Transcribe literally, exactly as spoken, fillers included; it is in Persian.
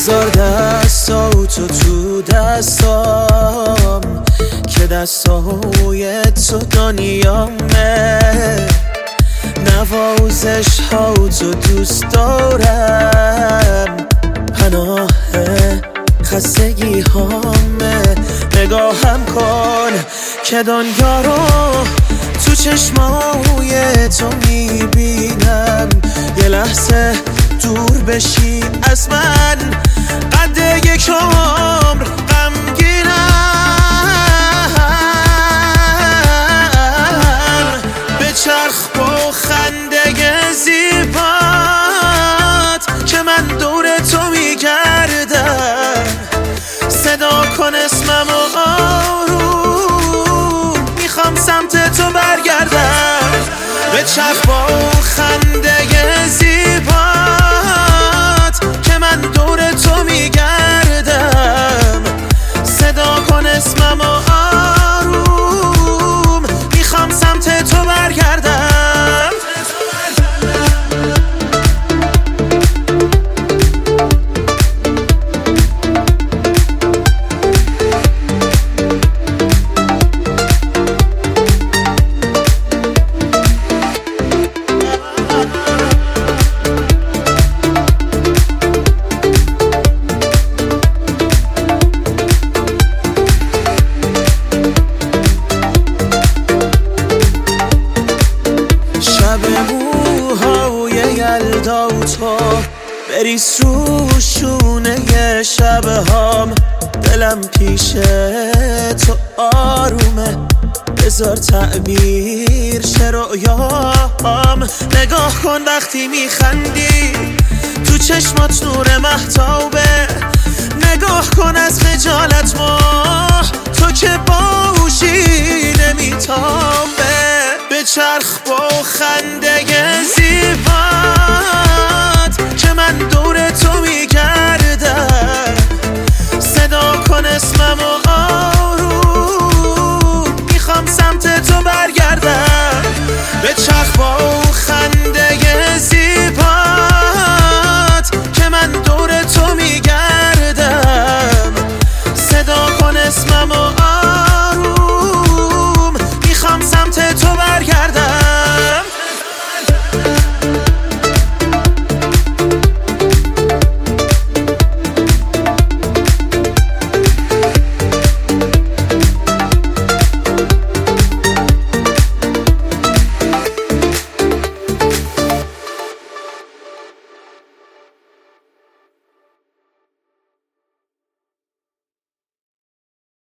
بذار دستاتو تو دستام که دستای تو دنیامه، نوازش ها تو دوست دارم، پناه خستگی هامه. نگاهم کن که دنیا رو تو چشمای تو میبینم، یه لحظه دور بشی از من، قد یک عمر غمگینم. به چرخ با خنده زیبات که من دور تو میگردم، صدا کن اسمم و آروم میخوام سمت تو برگردم. به چرخ با خنده زیبات که من دور تو میگردم، صدا کن اسمم و آروم میخوام سمت تو برگردم. تو بریز رو شونه شبهام، دلم پیش تو آرومه، بذار تعبیر شه رویام. نگاه کن وقتی میخندی تو چشمات نور مهتابه، نگاه کن از خجالت ماه تو که باهوشی نمیتابه. به چرخ با خنده